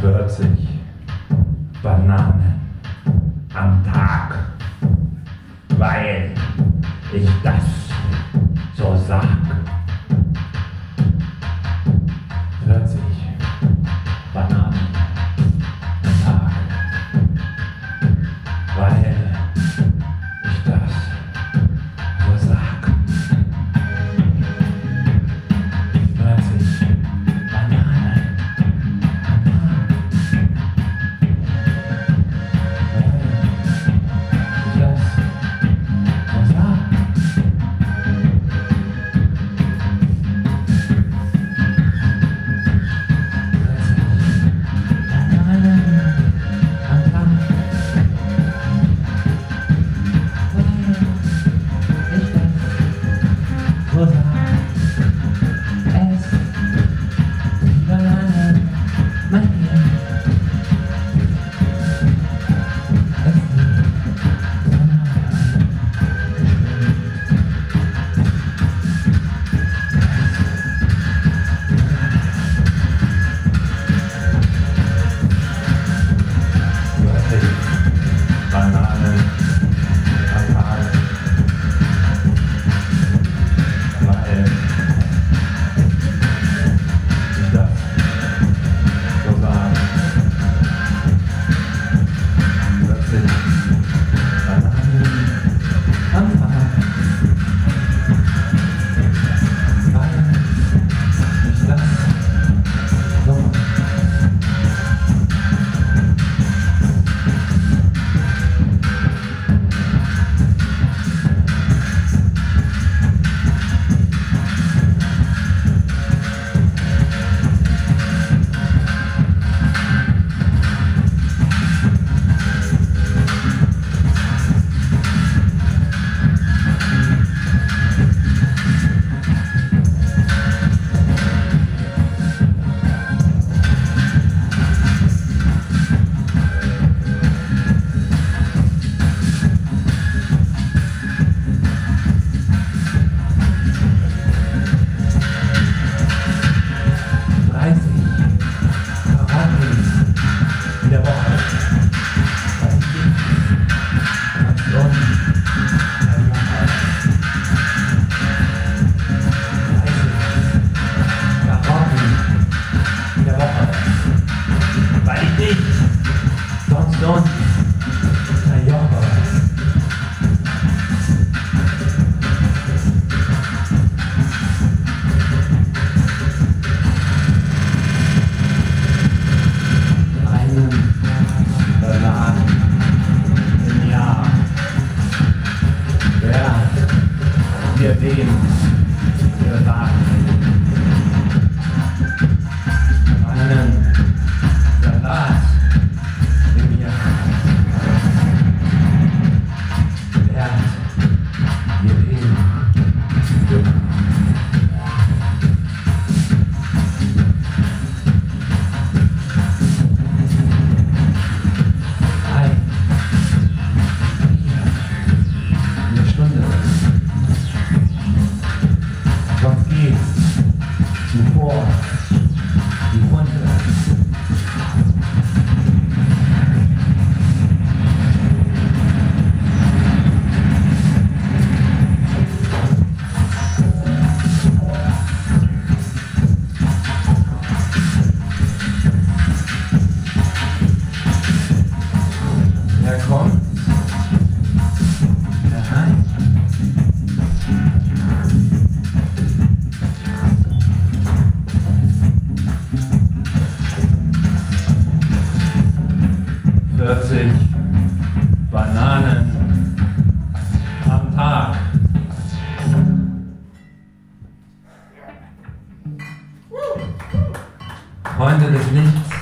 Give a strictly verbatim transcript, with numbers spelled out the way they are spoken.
vierzig Bananen am Tag, weil ich das so sag. vierzig Bananen am Tag, weil ich das so sag. vierzig Bananen am Tag, weil ich das so sag. Bananen am Tag, weil ich das so sage. vierzig Bananen am Tag, weil ich das so mache. Sonst verjobber. Einen Bananen im Jahr. Wer dir den gesagt? Einen Salat. Zuvor die Hunde. Ja, komm. Herein. vierzig Bananen am Tag. Freunde des Lichts.